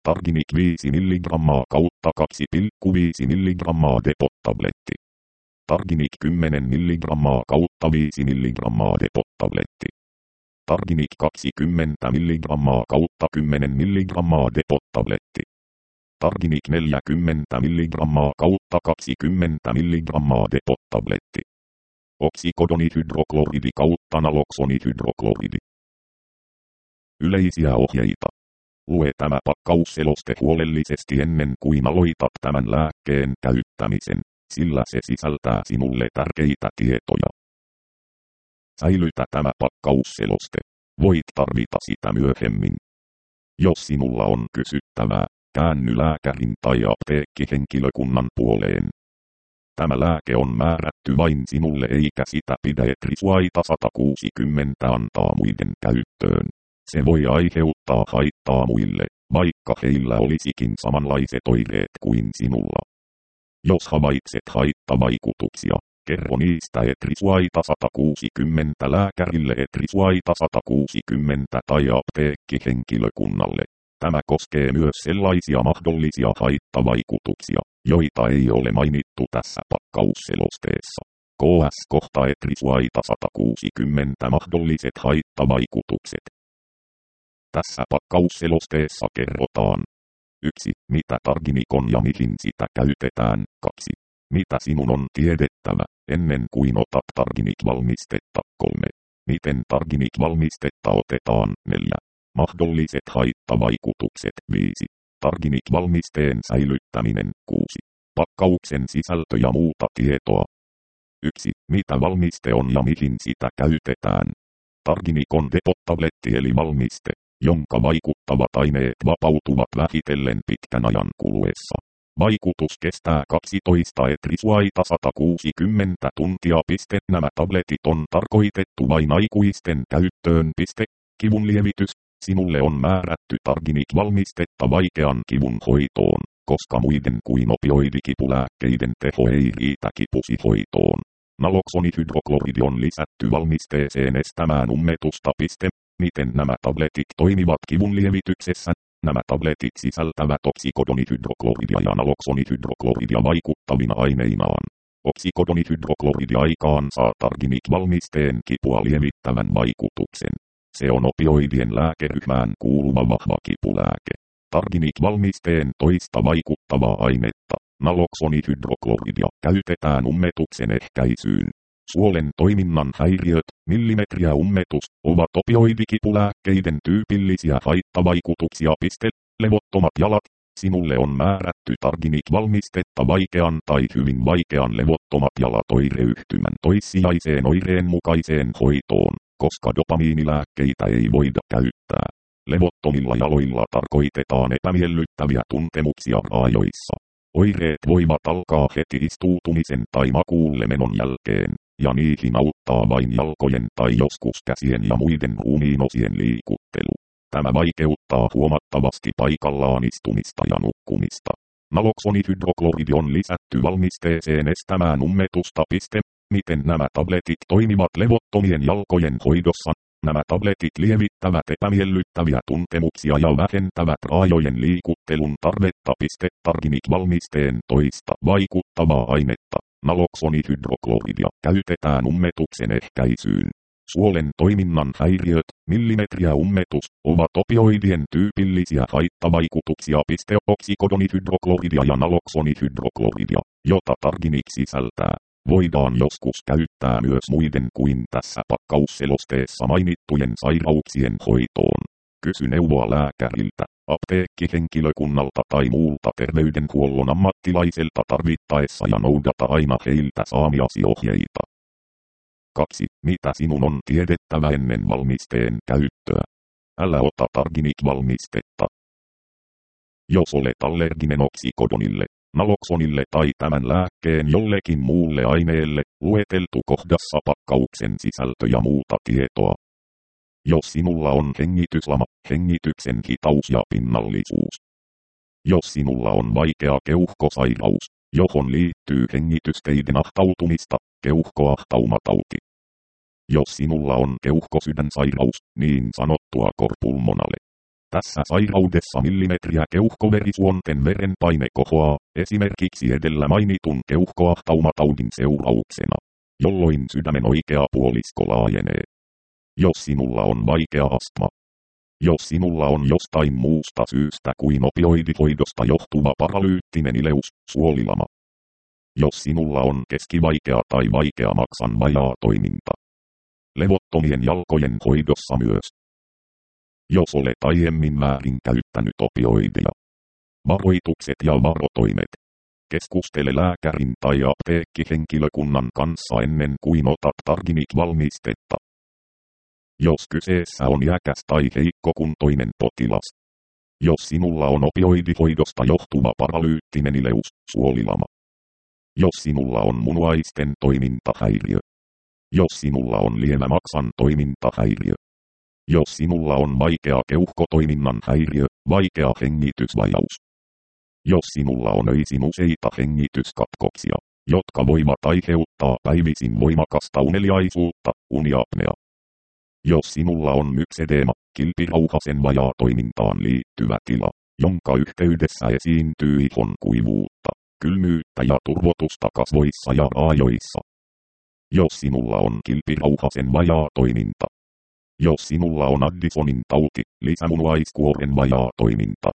Targinic 5 mg kautta 2,5 mg depot-tabletti. Targinic 10 mg kautta 5 mg depot-tabletti. Targinic 20 mg kautta 10 mg depot-tabletti. Targinic 40 mg kautta 20 mg depot-tabletti. Oksikodonihydrokloridi kautta naloksonihydrokloridi. Yleisiä ohjeita. Lue tämä pakkausseloste huolellisesti ennen kuin aloitat tämän lääkkeen käyttämisen, sillä se sisältää sinulle tärkeitä tietoja. Säilytä tämä pakkausseloste. Voit tarvita sitä myöhemmin. Jos sinulla on kysyttävää, käänny lääkärin tai apteekkihenkilökunnan puoleen. Tämä lääke on määrätty vain sinulle eikä sitä pidä Etrisuaita 160 antaa muiden käyttöön. Se voi aiheuttaa haittaa muille, vaikka heillä olisikin samanlaiset oireet kuin sinulla. Jos havaitset haittavaikutuksia, kerro niistä Etrisuaita 160 lääkärille Etrisuaita 160 tai apteekkihenkilökunnalle. Tämä koskee myös sellaisia mahdollisia haittavaikutuksia, joita ei ole mainittu tässä pakkausselosteessa. KS kohta Etrisuaita 160 mahdolliset haittavaikutukset. Tässä pakkausselosteessa kerrotaan 1. Mitä Targinic on ja mihin sitä käytetään. 2. Mitä sinun on tiedettävä, ennen kuin otat Targinic-valmistetta. 3. Miten Targinic-valmistetta otetaan. 4. Mahdolliset haittavaikutukset. 5. Targinic-valmisteen säilyttäminen. 6. Pakkauksen sisältö ja muuta tietoa. 1. Mitä valmiste on ja mihin sitä käytetään. Targinic on depot-tabletti eli valmiste, jonka vaikuttavat aineet vapautuvat vähitellen pitkän ajan kuluessa. Vaikutus kestää 12 Etrisuaita 160 tuntia. Nämä tabletit on tarkoitettu vain aikuisten käyttöön. Kivunlievitys. Sinulle on määrätty Targinic-valmistetta vaikean kivun hoitoon, koska muiden kuin opioidikipulääkkeiden teho ei riitä kipusi hoitoon. Naloksonihydrokloridi on lisätty valmisteeseen estämään ummetusta. Miten nämä tabletit toimivat kivunlievityksessä? Nämä tabletit sisältävät oksikodonihydrokloridia ja naloksonihydrokloridia vaikuttavina aineinaan. Oksikodonihydrokloridi aikaan saa Targinic-valmisteen kipua lievittävän vaikutuksen. Se on opioidien lääkeryhmään kuuluva vahva kipulääke. Targinic-valmisteen toista vaikuttavaa ainetta, naloksonihydrokloridia, käytetään ummetuksen ehkäisyyn. Suolen toiminnan häiriöt, millimetriä ummetus, ovat opioidikipulääkkeiden tyypillisiä haittavaikutuksia. Levottomat jalat. Sinulle on määrätty Targinic-valmistetta vaikean tai hyvin vaikean levottomat jalat oireyhtymän toissijaiseen oireen mukaiseen hoitoon, koska dopamiinilääkkeitä ei voida käyttää. Levottomilla jaloilla tarkoitetaan epämiellyttäviä tuntemuksia raajoissa. Oireet voivat alkaa heti istuutumisen tai makuulle menon jälkeen, ja niihin auttaa vain jalkojen tai joskus käsien ja muiden ruumiinosien liikuttelu. Tämä vaikeuttaa huomattavasti paikallaan istumista ja nukkumista. Naloksonihydrokloridi on lisätty valmisteeseen estämään ummetusta. Miten nämä tabletit toimivat levottomien jalkojen hoidossa? Nämä tabletit lievittävät epämiellyttäviä tuntemuksia ja vähentävät raajojen liikuttelun tarvetta. Targinic-valmisteen toista vaikuttavaa ainetta, naloksonihydrokloridia, käytetään ummetuksen ehkäisyyn. Suolen toiminnan häiriöt, millimetriä ummetus, ovat opioidien tyypillisiä haittavaikutuksia. Oksikodonihydrokloridia ja naloksonihydrokloridia, jota Targinic sisältää, voidaan joskus käyttää myös muiden kuin tässä pakkausselosteessa mainittujen sairauksien hoitoon. Kysy neuvoa lääkäriltä, apteekkihenkilökunnalta tai muulta terveydenhuollon ammattilaiselta tarvittaessa ja noudata aina heiltä saamiasi ohjeita. 2. Mitä sinun on tiedettävä ennen valmisteen käyttöä? Älä ota Targinic-valmistetta. Jos olet allerginen oksikodonille, naloksonille tai tämän lääkkeen jollekin muulle aineelle, lueteltu kohdassa pakkauksen sisältö ja muuta tietoa. Jos sinulla on hengityslama, hengityksen hitaus ja pinnallisuus. Jos sinulla on vaikea keuhkosairaus, johon liittyy hengitysteiden ahtautumista, keuhkoahtaumatauti. Jos sinulla on keuhkosydänsairaus, niin sanottua cor pulmonale. Tässä sairaudessa millimetriä keuhkoverisuonten verenpaine kohoaa, esimerkiksi edellä mainitun keuhkoahtaumatautin seurauksena, jolloin sydämen oikea puolisko laajenee. Jos sinulla on vaikea astma. Jos sinulla on jostain muusta syystä kuin opioidihoidosta johtuva paralyyttinen ileus, suolilama. Jos sinulla on keskivaikea tai vaikea maksan vajaa toiminta. Levottomien jalkojen hoidossa myös. Jos olet aiemmin väärin käyttänyt opioidia. Varoitukset ja varotoimet. Keskustele lääkärin tai apteekkihenkilökunnan kanssa ennen kuin otat Targinic-valmistetta. Jos kyseessä on iäkäs tai heikkokuntoinen potilas. Jos sinulla on opioidihoidosta johtuva paralyyttinen ileus, suolilama. Jos sinulla on munuaisten toimintahäiriö. Jos sinulla on lievä maksan toimintahäiriö. Jos sinulla on vaikea keuhkotoiminnan häiriö, vaikea hengitysvajaus. Jos sinulla on öisin useita hengityskatkoksia, jotka voivat aiheuttaa päivisin voimakasta uneliaisuutta, uniapnea. Jos sinulla on myksedeema, kilpirauhasen vajaa toimintaan liittyvä tila, jonka yhteydessä esiintyy ihon kuivuutta, kylmyyttä ja turvotusta kasvoissa ja raajoissa. Jos sinulla on kilpirauhasen vajaa toiminta. Jos sinulla on Addisonin tauti, lisämunuaiskuoren vajaa toiminta.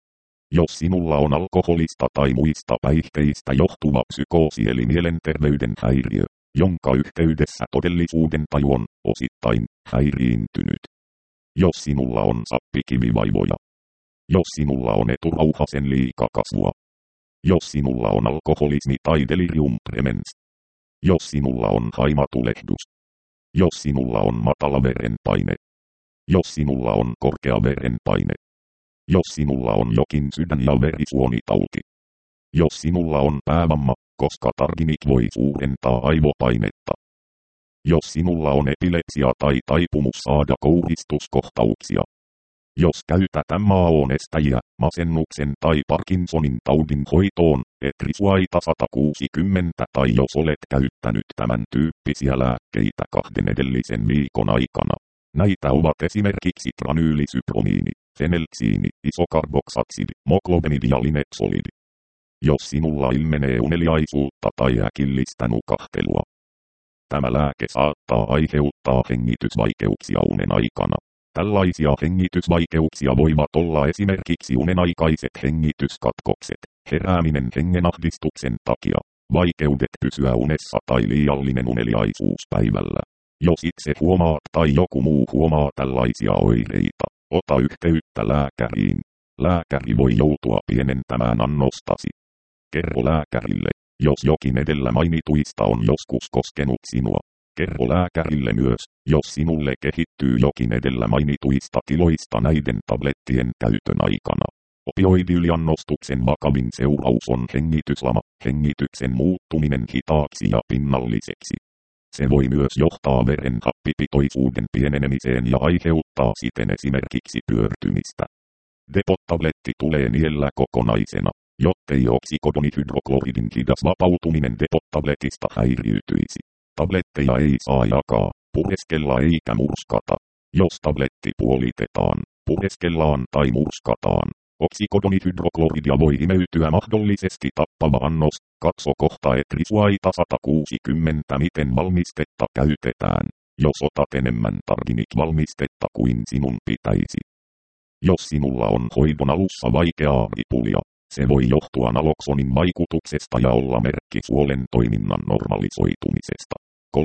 Jos sinulla on alkoholista tai muista päihteistä johtuva psykoosi eli mielenterveyden häiriö, jonka yhteydessä todellisuuden taju on osittain häiriintynyt. Jos sinulla on sappikivivaivoja. Jos sinulla on eturauhasen liikakasvua. Jos sinulla on alkoholismi tai delirium tremens. Jos sinulla on haimatulehdus. Jos sinulla on matala verenpaine. Jos sinulla on korkea verenpaine. Jos sinulla on jokin sydän- ja verisuonitauti. Jos sinulla on päävamma, koska Targinic voi suurentaa aivopainetta. Jos sinulla on epilepsia tai taipumus saada kouristuskohtauksia. Jos käytät MAO-nestäjiä, masennuksen tai Parkinsonin taudin hoitoon, Etrisuaita 160 tai jos olet käyttänyt tämän tyyppisiä lääkkeitä 2 edellisen viikon aikana. Näitä ovat esimerkiksi tranyylisypromiini, fenelksiini, isokarboksatsidi, moklobenidi ja linexolidi. Jos sinulla ilmenee uneliaisuutta tai äkillistä nukahtelua. Tämä lääke saattaa aiheuttaa hengitysvaikeuksia unen aikana. Tällaisia hengitysvaikeuksia voivat olla esimerkiksi unenaikaiset hengityskatkokset, herääminen hengenahdistuksen takia, vaikeudet pysyä unessa tai liiallinen uneliaisuus päivällä. Jos itse huomaat tai joku muu huomaa tällaisia oireita, ota yhteyttä lääkäriin. Lääkäri voi joutua pienentämään annostasi. Kerro lääkärille, jos jokin edellä mainituista on joskus koskenut sinua. Kerro lääkärille myös, jos sinulle kehittyy jokin edellä mainituista tiloista näiden tablettien käytön aikana. Opioidiyliannostuksen vakavin seuraus on hengityslama, hengityksen muuttuminen hitaaksi ja pinnalliseksi. Se voi myös johtaa veren happipitoisuuden pienenemiseen ja aiheuttaa siten esimerkiksi pyörtymistä. Depot-tabletti tulee niellä kokonaisena, jottei oksikodonihydrokloridin hidas vapautuminen depot-tabletista häiriytyisi. Tabletteja ei saa jakaa, pureskella eikä murskata. Jos tabletti puolitetaan, pureskellaan tai murskataan, oksikodonihydrokloridia voi imeytyä mahdollisesti tappava annos. Katso kohta Etrisuaita 160 miten valmistetta käytetään, jos otat enemmän Targinic-valmistetta kuin sinun pitäisi. Jos sinulla on hoidon alussa vaikeaa ripulia, se voi johtua naloksonin vaikutuksesta ja olla merkki suolen toiminnan normalisoitumisesta.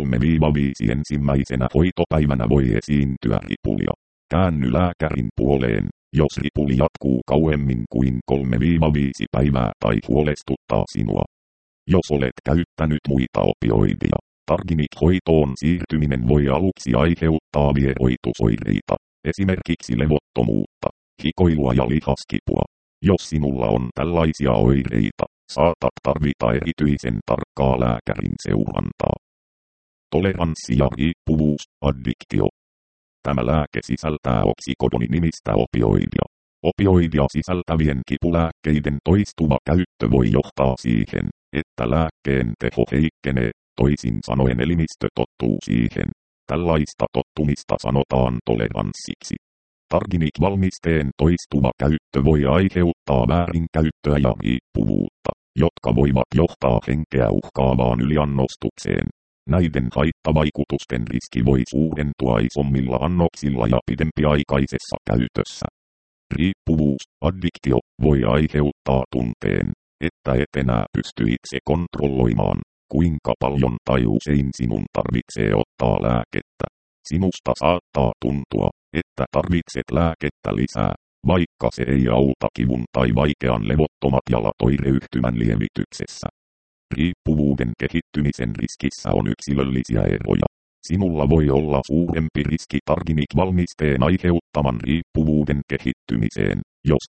3-5 ensimmäisenä hoitopäivänä voi esiintyä ripulia. Käänny lääkärin puoleen, jos ripuli jatkuu kauemmin kuin 3-5 päivää tai huolestuttaa sinua. Jos olet käyttänyt muita opioidia, Targinic-hoitoon siirtyminen voi aluksi aiheuttaa vieroitusoireita, esimerkiksi levottomuutta, hikoilua ja lihaskipua. Jos sinulla on tällaisia oireita, saatat tarvita erityisen tarkkaa lääkärin seurantaa. Toleranssi ja riippuvuus, addiktio. Tämä lääke sisältää oksikodoninimistä opioidia. Opioidia sisältävien kipulääkkeiden toistuva käyttö voi johtaa siihen, että lääkkeen teho heikkenee, toisin sanoen elimistö tottuu siihen. Tällaista tottumista sanotaan toleranssiksi. Targinik-valmisteen toistuva käyttö voi aiheuttaa väärinkäyttöä ja riippuvuutta, jotka voivat johtaa henkeä uhkaavaan yliannostukseen. Näiden haittavaikutusten riski voi suurentua isommilla annoksilla ja pidempiaikaisessa käytössä. Riippuvuus, addiktio, voi aiheuttaa tunteen, että et enää pysty itse kontrolloimaan, kuinka paljon tai usein sinun tarvitsee ottaa lääkettä. Sinusta saattaa tuntua, että tarvitset lääkettä lisää, vaikka se ei auta kivun tai vaikean levottomat jalat oireyhtymän lievityksessä. Riippuvuuden kehittymisen riskissä on yksilöllisiä eroja. Sinulla voi olla suurempi riski Targinik-valmisteen aiheuttaman riippuvuuden kehittymiseen, jos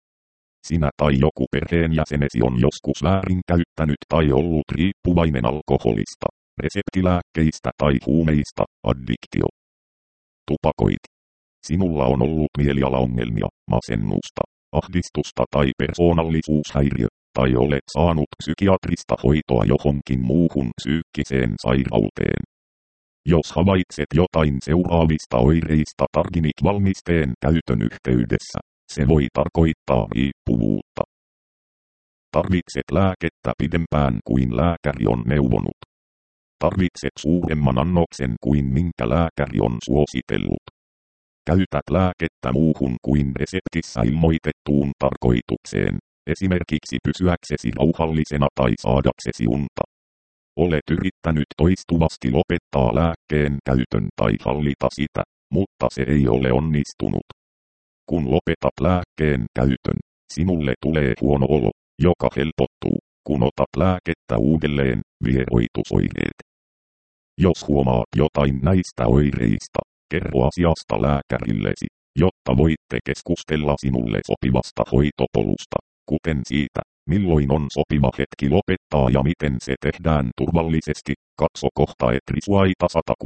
sinä tai joku perheenjäsenesi on joskus väärinkäyttänyt tai ollut riippuvainen alkoholista, reseptilääkkeistä tai huumeista, addiktio. Tupakoit. Sinulla on ollut mielialaongelmia, masennusta, ahdistusta tai persoonallisuushäiriö, tai olet saanut psykiatrista hoitoa johonkin muuhun psyykkiseen sairauteen. Jos havaitset jotain seuraavista oireista Targinik-valmisteen käytön yhteydessä, se voi tarkoittaa riippuvuutta. Tarvitset lääkettä pidempään kuin lääkäri on neuvonut. Tarvitset suuremman annoksen kuin minkä lääkäri on suositellut. Käytät lääkettä muuhun kuin reseptissä ilmoitettuun tarkoitukseen, esimerkiksi pysyäksesi rauhallisena tai saadaksesi unta. Olet yrittänyt toistuvasti lopettaa lääkkeen käytön tai hallita sitä, mutta se ei ole onnistunut. Kun lopetat lääkkeen käytön, sinulle tulee huono olo, joka helpottuu, kun otat lääkettä uudelleen, vieroitusoireet. Jos huomaat jotain näistä oireista, kerro asiasta lääkärillesi, jotta voitte keskustella sinulle sopivasta hoitopolusta, kuten siitä, milloin on sopiva hetki lopettaa ja miten se tehdään turvallisesti. Katso kohta Etrisuaita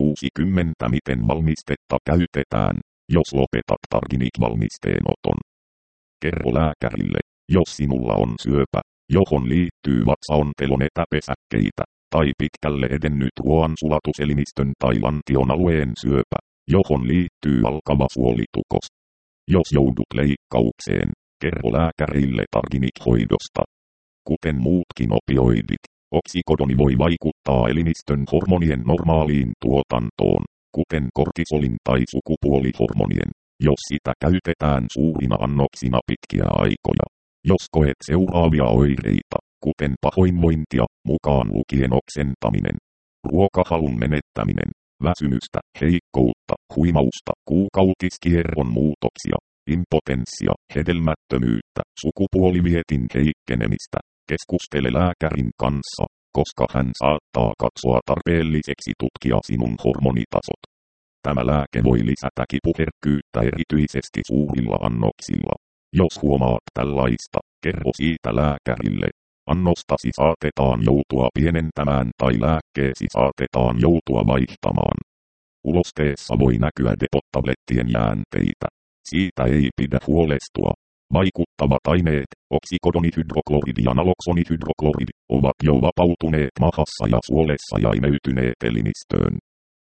160 miten valmistetta käytetään, jos lopetat Targinik-valmisteen oton. Kerro lääkärille, jos sinulla on syöpä, johon liittyy vatsaontelon etäpesäkkeitä, tai pitkälle edennyt ruoansulatuselimistön tai lantion alueen syöpä, johon liittyy alkava suolitukos. Jos joudut leikkaukseen, kerro lääkärille Targinik-hoidosta. Kuten muutkin opioidit, oksikodoni voi vaikuttaa elimistön hormonien normaaliin tuotantoon, kuten kortisolin tai sukupuolihormonien, jos sitä käytetään suurina annoksina pitkiä aikoja. Jos koet seuraavia oireita, kuten pahoinvointia, mukaan lukien oksentaminen, ruokahalun menettäminen, väsymystä, heikkoutta, huimausta, kuukautiskierron muutoksia, impotenssia, hedelmättömyyttä, sukupuolivietin heikkenemistä, keskustele lääkärin kanssa, koska hän saattaa katsoa tarpeelliseksi tutkia sinun hormonitasot. Tämä lääke voi lisätä kipuherkkyyttä erityisesti suurilla annoksilla. Jos huomaat tällaista, kerro siitä lääkärille. Annostasi saatetaan joutua pienentämään tai lääkkeesi saatetaan joutua vaihtamaan. Ulosteessa voi näkyä depot-tablettien jäänteitä. Siitä ei pidä huolestua. Vaikuttavat aineet, oksikodonihydrokloridi ja naloksonihydrokloridi, ovat jo vapautuneet mahassa ja suolessa ja imeytyneet elimistöön.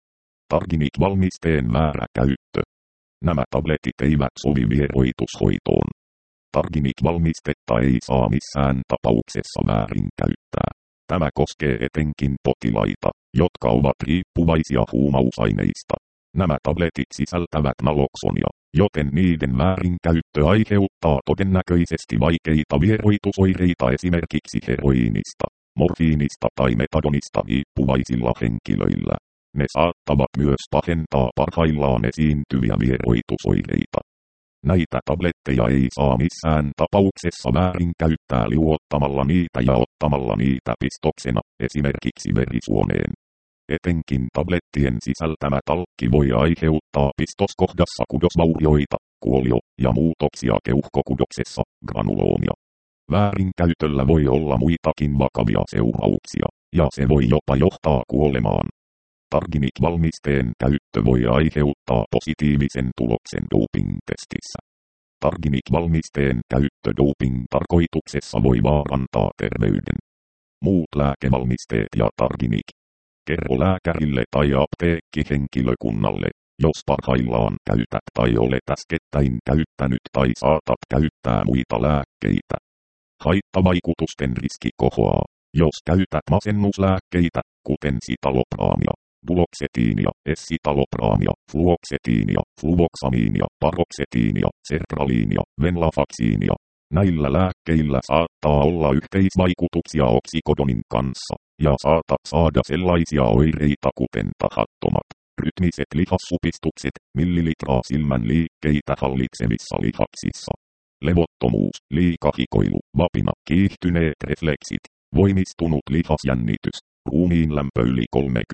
Targinik-valmisteen väärä käyttö. Nämä tabletit eivät sovi vieroitushoitoon. Targinik-valmistetta ei saa missään tapauksessa väärinkäyttää. Tämä koskee etenkin potilaita, jotka ovat riippuvaisia huumausaineista. Nämä tabletit sisältävät naloksonia, joten niiden väärinkäyttö aiheuttaa todennäköisesti vaikeita vieroitusoireita esimerkiksi heroiinista, morfiinista tai metadonista riippuvaisilla henkilöillä. Ne saattavat myös pahentaa parhaillaan esiintyviä vieroitusoireita. Näitä tabletteja ei saa missään tapauksessa väärinkäyttää liuottamalla niitä ja ottamalla niitä pistoksena, esimerkiksi verisuoneen. Etenkin tablettien sisältämä talkki voi aiheuttaa pistoskohdassa kudosvaurioita, kuolio- ja muutoksia keuhkokudoksessa, granuloomia. Väärinkäytöllä voi olla muitakin vakavia seurauksia, ja se voi jopa johtaa kuolemaan. Targinik-valmisteen käyttö voi aiheuttaa positiivisen tuloksen doping-testissä. Targinik-valmisteen käyttö doping-tarkoituksessa voi vaarantaa terveyden. Muut lääkevalmisteet ja Targinik. Kerro lääkärille tai apteekkihenkilökunnalle, Jos parhaillaan käytät tai olet äskettäin käyttänyt tai saatat käyttää muita lääkkeitä. Haittavaikutusten riski kohoaa. Jos käytät masennuslääkkeitä, kuten sitalopraamia, duloxetiinia, esitalopraamia, fluoksetiinia, fluvoksamiinia, paroksetiinia, sertraliinia, venlafaksiinia. Näillä lääkkeillä saattaa olla yhteisvaikutuksia oksikodonin kanssa, ja saatat saada sellaisia oireita kuten tahattomat, rytmiset lihassupistukset, millilitraa silmän liikkeitä hallitsevissa lihaksissa. Levottomuus, liikahikoilu, vapina, kiihtyneet refleksit, voimistunut lihasjännitys, ruumiin lämpö yli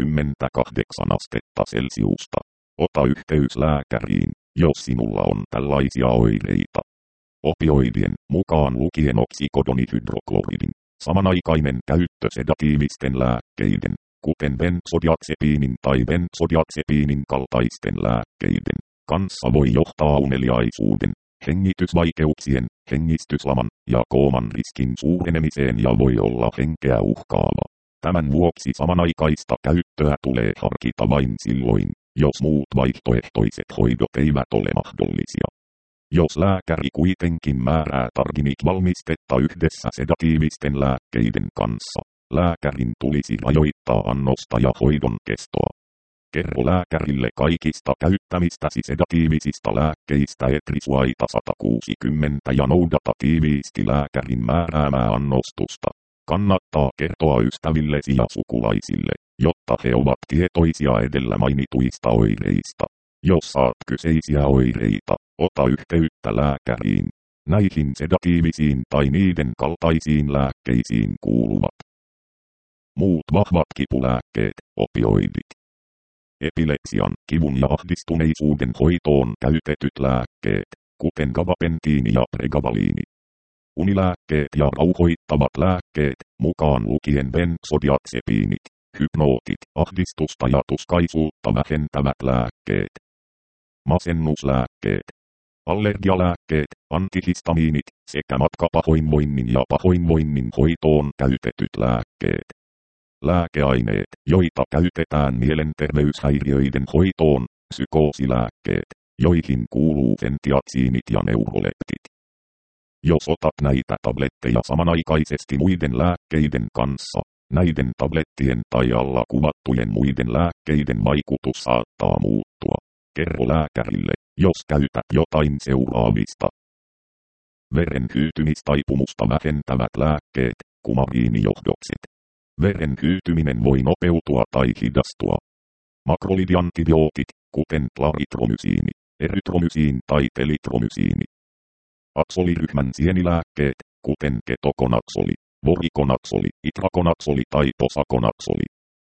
38 astetta Celsiusta. Ota yhteys lääkäriin, jos sinulla on tällaisia oireita. Opioidien, mukaan lukien oksikodonihydrokloridin, samanaikainen käyttö sedatiivisten lääkkeiden, kuten benzodiazepiinin tai benzodiazepiinin kaltaisten lääkkeiden, kanssa voi johtaa uneliaisuuden, hengitysvaikeuksien, hengistyslaman ja kooman riskin suurenemiseen ja voi olla henkeä uhkaava. Tämän vuoksi samanaikaista käyttöä tulee harkita vain silloin, jos muut vaihtoehtoiset hoidot eivät ole mahdollisia. Jos lääkäri kuitenkin määrää Targinik-valmistetta yhdessä sedatiivisten lääkkeiden kanssa, lääkärin tulisi rajoittaa annosta ja hoidon kestoa. Kerro lääkärille kaikista käyttämistäsi sedatiivisista lääkkeistä etrisuaita 160 ja noudata tiiviisti lääkärin määräämää annostusta. Kannattaa kertoa ystävillesi ja sukulaisille, jotta he ovat tietoisia edellä mainituista oireista. Jos saat kyseisiä oireita, ota yhteyttä lääkäriin. Näihin sedatiivisiin tai niiden kaltaisiin lääkkeisiin kuuluvat muut vahvat kipulääkkeet, opioidit. Epilepsian, kivun ja ahdistuneisuuden hoitoon käytetyt lääkkeet, kuten gabapentiini ja pregavaliini. Unilääkkeet ja rauhoittavat lääkkeet, mukaan lukien benzodiazepiinit, hypnootit, ahdistusta ja tuskaisuutta vähentävät lääkkeet. Masennuslääkkeet, allergialääkkeet, antihistamiinit sekä matkapahoinvoinnin ja pahoinvoinnin hoitoon käytetyt lääkkeet. Lääkeaineet, joita käytetään mielenterveyshäiriöiden hoitoon, psykoosilääkkeet, joihin kuuluu fentiatsiinit ja neuroleptit. Jos otat näitä tabletteja samanaikaisesti muiden lääkkeiden kanssa, näiden tablettien tai alla kuvattujen muiden lääkkeiden vaikutus saattaa muuttua. Kerro lääkärille, jos käytät jotain seuraavista. Veren hyytymistaipumusta vähentävät lääkkeet, kumariinijohdokset. Veren hyytyminen voi nopeutua tai hidastua. Makrolidiantibiootit, kuten klaritromysiini, erytromysiin tai telitromysiini. Aksoliryhmän sienilääkkeet, kuten ketokonaksoli, vorikonaksoli, itrakonaksoli tai posakonaksoli.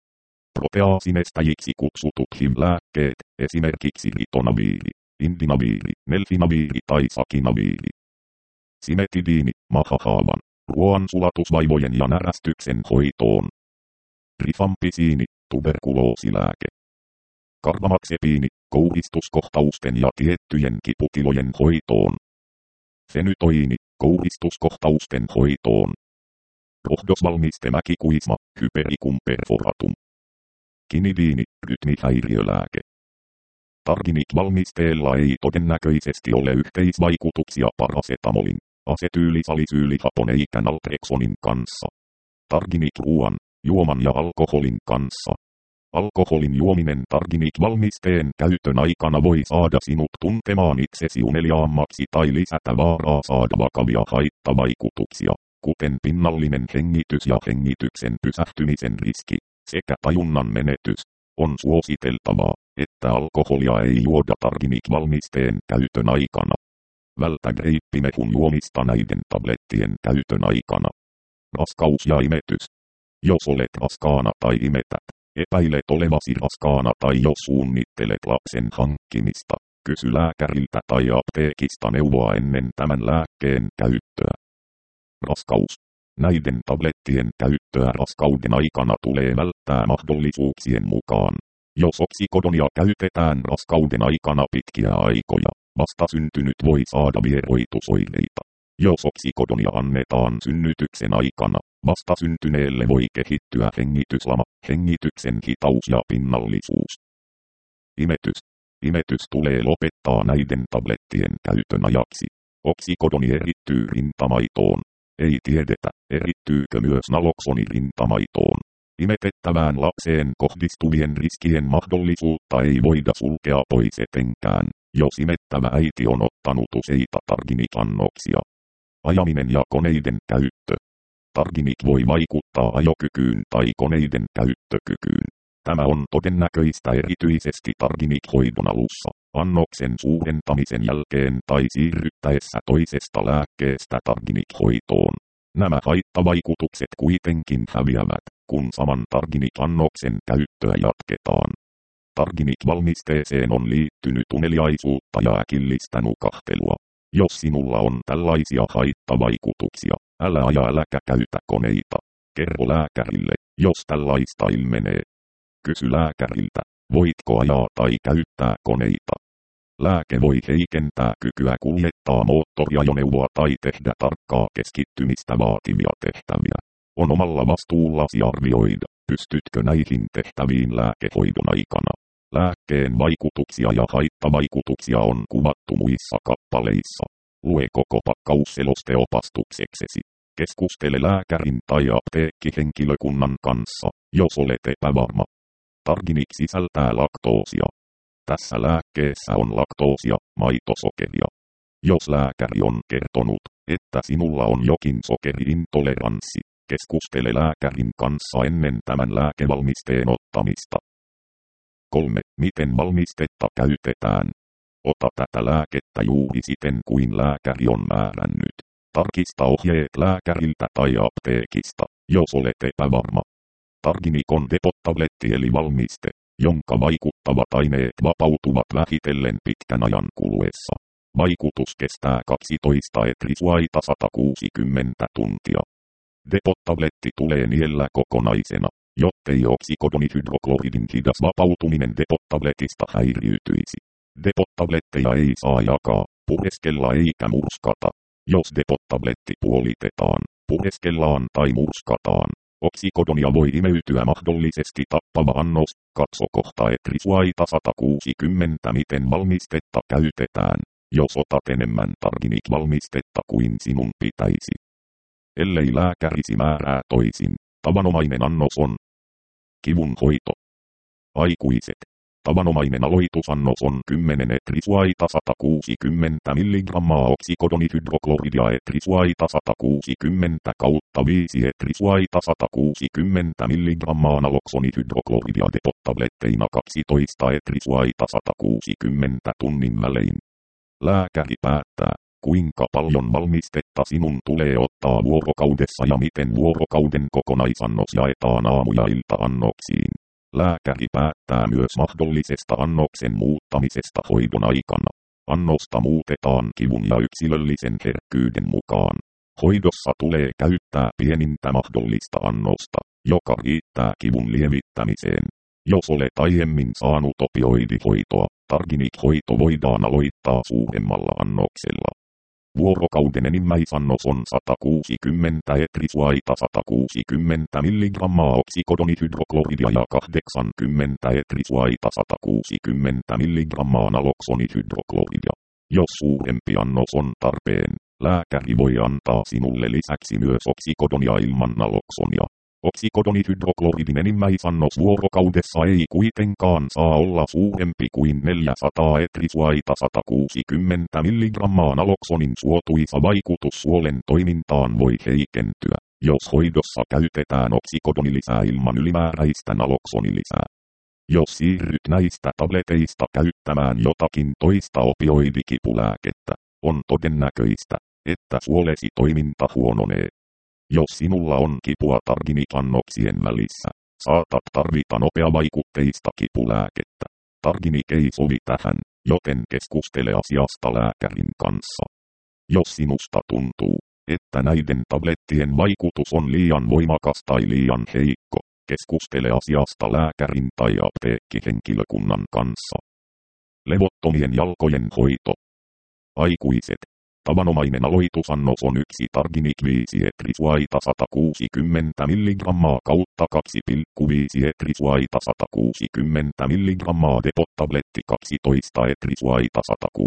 Proteaasinestäjiksi kutsutut HIV-lääkkeet, esimerkiksi ritonaviiri, indinaviiri, melfinaviiri tai sakinaviiri. Simetidiini, mahahaavan, ruoansulatusvaivojen ja närästyksen hoitoon. Rifampisiini, tuberkuloosilääke. Karbamaxepiini, kouristuskohtausten ja tiettyjen kiputilojen hoitoon. Fenytoiini, kouristuskohtausten hoitoon. Rohdosvalmiste mäkikuisma, hypericum perforatum. Kinidiini, rytmihäiriölääke. Targinik-valmisteella ei todennäköisesti ole yhteisvaikutuksia parasetamolin, asetyylisalisyylihapon eikä naltrexonin kanssa. Targinik-ruoan, juoman ja alkoholin kanssa. Alkoholin juominen Targinik-valmisteen käytön aikana voi saada sinut tuntemaan itsesi uneliaammaksi tai lisätä vaaraa saada vakavia haittavaikutuksia, kuten pinnallinen hengitys ja hengityksen pysähtymisen riski, sekä tajunnan menetys. On suositeltavaa, että alkoholia ei juoda Targinik-valmisteen käytön aikana. Vältä greippimehun juomista näiden tablettien käytön aikana. Raskaus ja imetys. Jos olet raskaana tai imetät, epäilet olevasi raskaana tai jos suunnittelet lapsen hankkimista, kysy lääkäriltä tai apteekista neuvoa ennen tämän lääkkeen käyttöä. Raskaus. Näiden tablettien käyttöä raskauden aikana tulee välttää mahdollisuuksien mukaan. Jos oksikodonia käytetään raskauden aikana pitkiä aikoja, vastasyntynyt voi saada vieroitusoireita. Jos oksikodonia annetaan synnytyksen aikana, vastasyntyneelle voi kehittyä hengityslama, hengityksen hitaus ja pinnallisuus. Imetys. Imetys tulee lopettaa näiden tablettien käytön ajaksi. Oksikodoni erittyy rintamaitoon. Ei tiedetä, erittyykö myös naloksoni rintamaitoon. Imetettävään lapseen kohdistuvien riskien mahdollisuutta ei voida sulkea pois etenkään, jos imettävä äiti on ottanut useita targinit-annoksia. Ajaminen ja koneiden käyttö. Targinit voi vaikuttaa ajokykyyn tai koneiden käyttökykyyn. Tämä on todennäköistä erityisesti targinit-hoidon alussa, annoksen suurentamisen jälkeen tai siirryttäessä toisesta lääkkeestä targinit-hoitoon. Nämä haittavaikutukset kuitenkin häviävät, kun saman targinit-annoksen käyttöä jatketaan. Targinit-valmisteeseen on liittynyt uneliaisuutta ja äkillistä nukahtelua. Jos sinulla on tällaisia haittavaikutuksia, älä aja äläkä käytä koneita. Kerro lääkärille, jos tällaista ilmenee. Kysy lääkäriltä, voitko ajaa tai käyttää koneita. Lääke voi heikentää kykyä kuljettaa moottoriajoneuvoa tai tehdä tarkkaa keskittymistä vaativia tehtäviä. On omalla vastuullasi arvioida, pystytkö näihin tehtäviin lääkehoidon aikana. Lääkkeen vaikutuksia ja haittavaikutuksia on kuvattu muissa kappaleissa. Lue koko pakkausseloste opastukseksesi. Keskustele lääkärin tai apteekkihenkilökunnan kanssa, jos olet epävarma. Targinit sisältää laktoosia. Tässä lääkkeessä on laktoosia, maitosokeria. Jos lääkäri on kertonut, että sinulla on jokin sokeriintoleranssi, keskustele lääkärin kanssa ennen tämän lääkevalmisteen ottamista. 3. Miten valmistetta käytetään? Ota tätä lääkettä juuri siten kuin lääkäri on määrännyt. Tarkista ohjeet lääkäriltä tai apteekista, jos olet epävarma. Targinik on depot-tabletti eli valmiste, jonka vaikuttavat aineet vapautuvat vähitellen pitkän ajan kuluessa. Vaikutus kestää 12 etrisuaita 160 tuntia. Depot-tabletti tulee niellä kokonaisena, jottei oksikodonihydrokloridin hidas vapautuminen depot-tabletista häiriytyisi. Depot-tabletteja ei saa jakaa, pureskella eikä murskata. Jos depot-tabletti puolitetaan, pureskellaan tai murskataan, oksikodonia voi imeytyä mahdollisesti tappava annos. Katso kohta etrisuaita 160 miten valmistetta käytetään, jos otat enemmän targinit-valmistetta kuin sinun pitäisi. Ellei lääkärisi määrää toisin, tavanomainen annos on kivun hoito. Aikuiset. Tavanomainen aloitusannos on 10 etrisuaita 160 mg oksikodonihydrokloridia etrisuaita 160 kautta 5 etrisuaita 160 mg naloksonihydrokloridia depot-tabletteina 12 etrisuaita 160 tunnin välein. Lääkäri päättää, kuinka paljon valmistetta sinun tulee ottaa vuorokaudessa ja miten vuorokauden kokonaisannos jaetaan aamu- ja ilta-annoksiin. Lääkäri päättää myös mahdollisesta annoksen muuttamisesta hoidon aikana. Annosta muutetaan kivun ja yksilöllisen herkkyyden mukaan. Hoidossa tulee käyttää pienintä mahdollista annosta, joka riittää kivun lievittämiseen. Jos olet aiemmin saanut opioidihoitoa, targinit-hoito voidaan aloittaa suuremmalla annoksella. Vuorokauden enimmäisannos on 160 etrisuaita 160 mg oksikodonihydrokloridia ja 80 etrisuaita 160 mg naloksonihydrokloridia. Jos suurempi annos on tarpeen, lääkäri voi antaa sinulle lisäksi myös oksikodonia ilman naloksonia. Oksikodonihydrokloridin enimmäisannos vuorokaudessa ei kuitenkaan saa olla suurempi kuin 400 etrisuaita 160 mg naloksonin suotuisa vaikutus suolen toimintaan voi heikentyä, jos hoidossa käytetään oksikodonilisää ilman ylimääräistä naloksonilisää. Jos siirryt näistä tableteista käyttämään jotakin toista opioidikipulääkettä, on todennäköistä, että suolesi toiminta huononee. Jos sinulla on kipua targinit-annoksien välissä, saatat tarvita nopeavaikutteista kipulääkettä. Targinik ei sovi tähän, joten keskustele asiasta lääkärin kanssa. Jos sinusta tuntuu, että näiden tablettien vaikutus on liian voimakas tai liian heikko, keskustele asiasta lääkärin tai apteekkihenkilökunnan kanssa. Levottomien jalkojen hoito. Aikuiset. Tavanomainen aloitusannos on 1 targinik 5 etrisuaita 160 mg kautta 2,5 etrisuaita 160 mg depot-tabletti 12 etrisuaita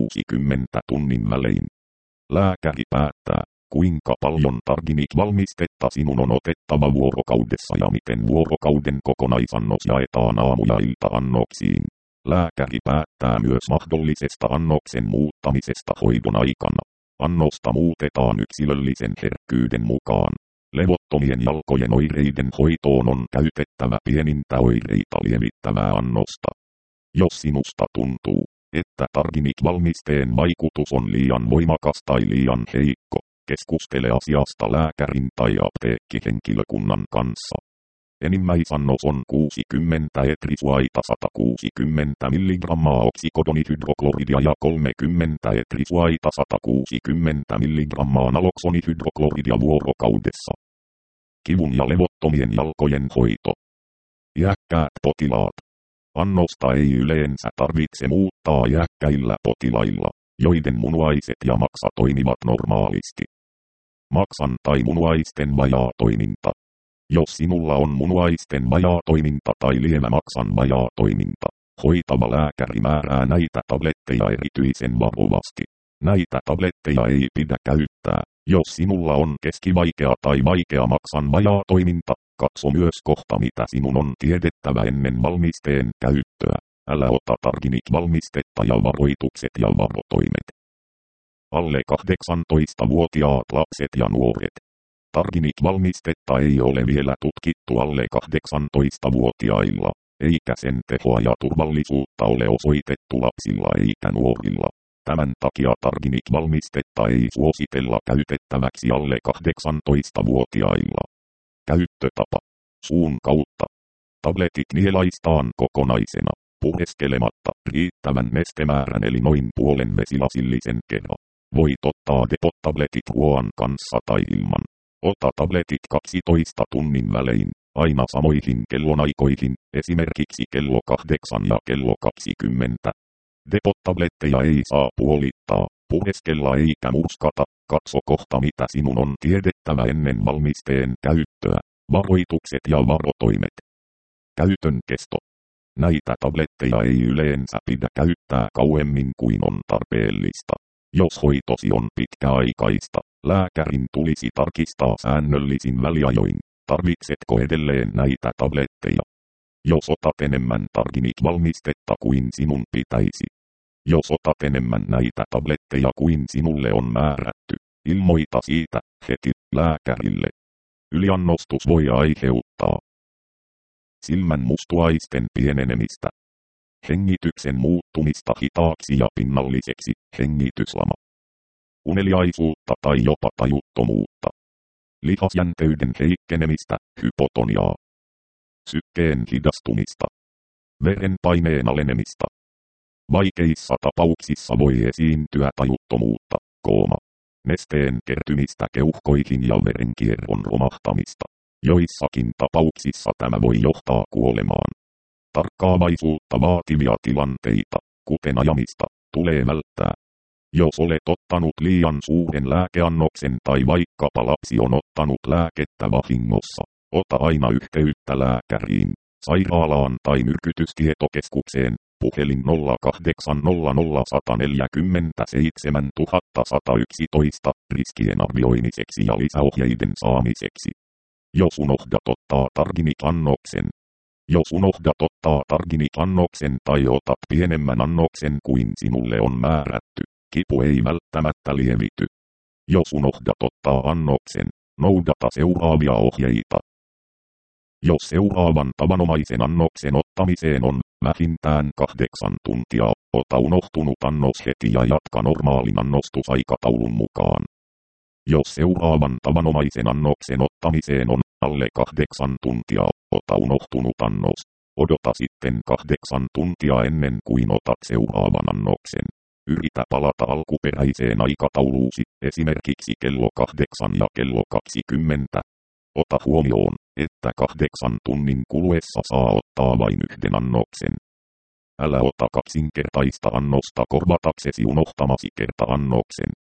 160 tunnin välein. Lääkäri päättää, kuinka paljon targinik-valmistetta sinun on otettava vuorokaudessa ja miten vuorokauden kokonaisannos jaetaan aamu- ja ilta-annoksiin. Lääkäri päättää myös mahdollisesta annoksen muuttamisesta hoidon aikana. Annosta muutetaan yksilöllisen herkkyyden mukaan. Levottomien jalkojen oireiden hoitoon on käytettävä pienintä oireita lievittävää annosta. Jos sinusta tuntuu, että targinik-valmisteen vaikutus on liian voimakas tai liian heikko, keskustele asiasta lääkärin tai apteekkihenkilökunnan kanssa. Enimmäisannos on 60 etrisuaita 160 mg oksikodonihydrokloridia ja 30 etrisuaita 160 mg naloksonihydrokloridia vuorokaudessa. Kivun ja levottomien jalkojen hoito. Iäkkäät potilaat. Annosta ei yleensä tarvitse muuttaa iäkkäillä potilailla, joiden munuaiset ja maksa toimivat normaalisti. Maksan tai munuaisten vajaatoiminta. Jos sinulla on munuaisten vajaatoiminta tai lievä maksan vajaatoiminta, hoitava lääkäri määrää näitä tabletteja erityisen varovasti. Näitä tabletteja ei pidä käyttää, jos sinulla on keskivaikea tai vaikea maksan vajaatoiminta. Katso myös kohta mitä sinun on tiedettävä ennen valmisteen käyttöä. Älä ota targinik-valmistetta ja varoitukset ja varotoimet. Alle 18-vuotiaat lapset ja nuoret. Targinik-valmistetta ei ole vielä tutkittu alle 18-vuotiailla, eikä sen tehoa ja turvallisuutta ole osoitettu lapsilla eikä nuorilla. Tämän takia targinik-valmistetta ei suositella käytettäväksi alle 18-vuotiailla. Käyttötapa. Suun kautta. Tabletit nielaistaan kokonaisena, pureskelematta riittävän nestemäärän eli noin puolen vesilasillisen kerran. Voit ottaa depot-tabletit ruoan kanssa tai ilman. Ota tabletit 12 tunnin välein, aina samoihin kellonaikoihin, esimerkiksi kello 8 ja kello 20. Depot-tabletteja ei saa puolittaa, pureskella eikä murskata. Katso kohta mitä sinun on tiedettävä ennen valmisteen käyttöä. Varoitukset ja varotoimet. Käytön kesto. Näitä tabletteja ei yleensä pidä käyttää kauemmin kuin on tarpeellista. Jos hoitosi on pitkäaikaista, lääkärin tulisi tarkistaa säännöllisin väliajoin, tarvitsetko edelleen näitä tabletteja. Jos otat enemmän targinik-valmistetta kuin sinun pitäisi. Jos otat enemmän näitä tabletteja kuin sinulle on määrätty, ilmoita siitä heti lääkärille. Yliannostus voi aiheuttaa silmän mustuaisten pienenemistä, hengityksen muuttumista hitaaksi ja pinnalliseksi, hengityslama, uneliaisuutta tai jopa tajuttomuutta, lihasjänteyden heikkenemistä, hypotoniaa, sykkeen hidastumista, verenpaineen alenemista. Vaikeissa tapauksissa voi esiintyä tajuttomuutta, kooma, nesteen kertymistä keuhkoihin ja verenkierron romahtamista. Joissakin tapauksissa tämä voi johtaa kuolemaan. Tarkkaavaisuutta vaativia tilanteita, kuten ajamista, tulee välttää. Jos olet ottanut liian suuren lääkeannoksen tai vaikkapa lapsi on ottanut lääkettä vahingossa, ota aina yhteyttä lääkäriin, sairaalaan tai myrkytystietokeskukseen. Puhelin 0800 147 111 riskien arvioimiseksi ja lisäohjeiden saamiseksi. Jos unohdat ottaa targinik-annoksen. Jos unohdat ottaa targinik-annoksen tai otat pienemmän annoksen kuin sinulle on määrätty, kipu ei välttämättä lievity. Jos unohdat ottaa annoksen, noudata seuraavia ohjeita. Jos seuraavan tavanomaisen annoksen ottamiseen on vähintään 8 tuntia, ota unohtunut annos heti ja jatka normaalin annostusaikataulun mukaan. Jos seuraavan tavanomaisen annoksen ottamiseen on alle 8 tuntia, ota unohtunut annos. Odota sitten 8 tuntia ennen kuin otat seuraavan annoksen. Yritä palata alkuperäiseen aikatauluusi, esimerkiksi kello 8 ja kello 20. Ota huomioon, että 8 tunnin kuluessa saa ottaa vain yhden annoksen. Älä ota kaksinkertaista annosta korvataksesi unohtamasi kerta-annoksen.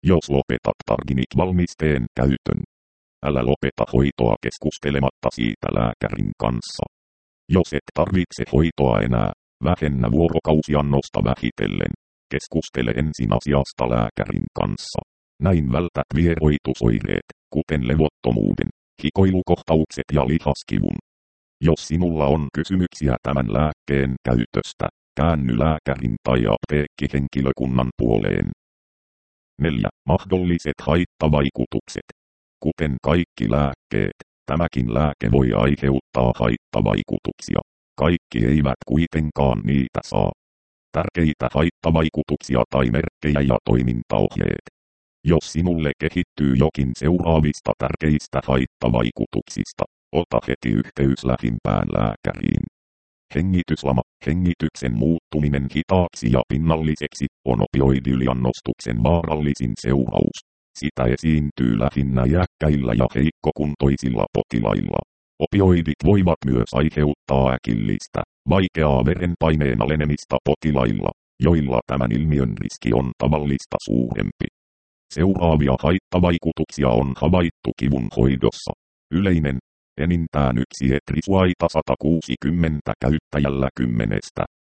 Jos lopetat Targinit-valmisteen käytön, älä lopeta hoitoa keskustelematta siitä lääkärin kanssa. Jos et tarvitse hoitoa enää, vähennä vuorokausiannosta vähitellen. Keskustele ensin asiasta lääkärin kanssa. Näin vältät vieroitusoireet, kuten levottomuuden, hikoilukohtaukset ja lihaskivun. Jos sinulla on kysymyksiä tämän lääkkeen käytöstä, käänny lääkärin tai apteekkihenkilökunnan puoleen. 4. Mahdolliset haittavaikutukset. Kuten kaikki lääkkeet, tämäkin lääke voi aiheuttaa haittavaikutuksia. Kaikki eivät kuitenkaan niitä saa. Tärkeitä haittavaikutuksia tai merkkejä ja toimintaohjeet. Jos sinulle kehittyy jokin seuraavista tärkeistä haittavaikutuksista, ota heti yhteys lähimpään lääkäriin. Hengityslama, hengityksen muuttuminen hitaaksi ja pinnalliseksi, on opioidiliannostuksen vaarallisin seuraus. Sitä esiintyy lähinnä iäkkäillä ja heikkokuntoisilla potilailla. Opioidit voivat myös aiheuttaa äkillistä, vaikeaa verenpaineen alenemista potilailla, joilla tämän ilmiön riski on tavallista suurempi. Seuraavia haittavaikutuksia on havaittu kivun hoidossa. Yleinen, enintään 1 etrisuaita 160 käyttäjällä 10.